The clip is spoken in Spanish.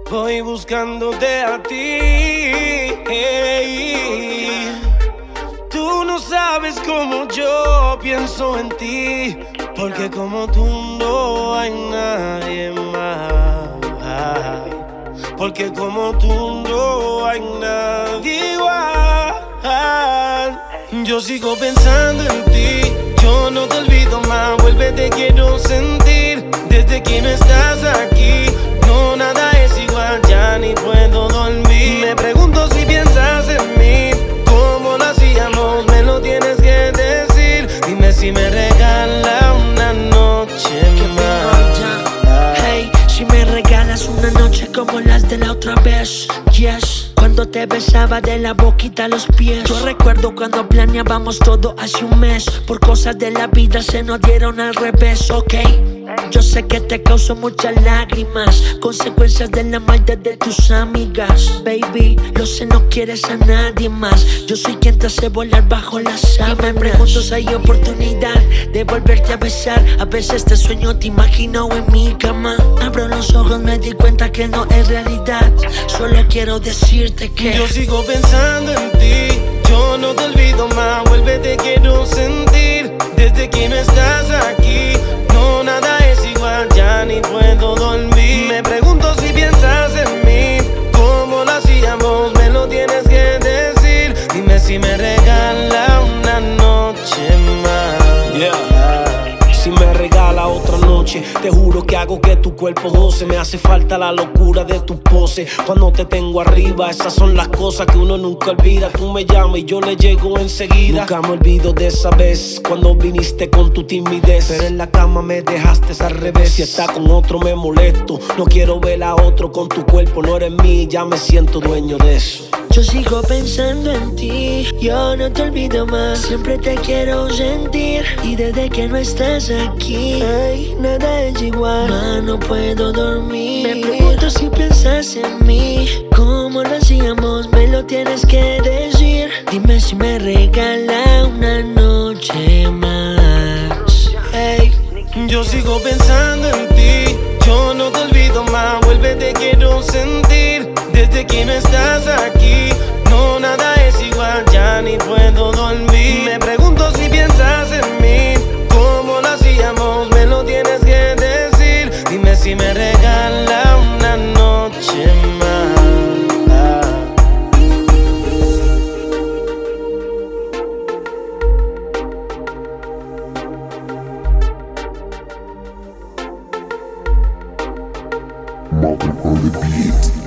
voy buscándote a ti. Hey. Tú no sabes cómo yo pienso en ti, porque como tú no hay nadie más. Porque como tú no hay nadie igual. Yo sigo pensando en ti, yo no te olvido más. Vuelve, te quiero sentir. Desde que no estás aquí, no, nada es igual, ya ni puedo dormir. Me pregunto si piensas en mí, cómo lo hacíamos, me lo tienes que decir. Dime si me regala una noche más. Hey, si me regalas una noche como las de la otra vez. Yes. Cuando te besaba de la boquita a los pies. Yo recuerdo cuando planeábamos todo hace un mes. Por cosas de la vida se nos dieron al revés, ok. Yo sé que te causó muchas lágrimas, consecuencias de la maldad de tus amigas. Baby, lo sé, no quieres a nadie más. Yo soy quien te hace volar bajo las sábanas. Y me pregunto si hay oportunidad de volverte a besar. A veces te sueño, te imagino en mi cama. Abro los ojos, me di cuenta que no es realidad. Solo quiero decirte que yo sigo pensando en ti, yo no te olvido más. Vuelve, te quiero sentir. Desde que no estás aquí, no, nada es igual, ya ni puedo dormir. Me pregunto si piensas en mí, cómo lo hacíamos, me lo tienes que decir. Dime si me regala una noche más. Yeah. Si me regala otra noche, te juro que hago que tu cuerpo goce. Me hace falta la locura de tu pose. Cuando te tengo arriba, esas son las cosas que uno nunca olvida. Tú me llamas y yo le llego enseguida. Nunca me olvido de esa vez, cuando viniste con tu timidez. Pero en la cama me dejaste al revés. Si está con otro me molesto, no quiero ver a otro con tu cuerpo. No eres mí, ya me siento dueño de eso. yo sigo pensando en ti, yo no te olvido más. Siempre te quiero sentir. Y desde que no estás aquí, ay, nada es igual, ma, no puedo dormir. Me pregunto si piensas en mí, cómo lo hacíamos, me lo tienes que decir. Dime si me regala una noche más. Hey. Yo sigo pensando en ti, yo no te olvido más. Vuelve, te quiero sentir. Desde que no estás aquí, no, nada es igual, ya ni puedo dormir. Me pregunto si piensas en mí, cómo lo hacíamos, me lo tienes que decir. Dime si me regala una noche más. Mother on the beat.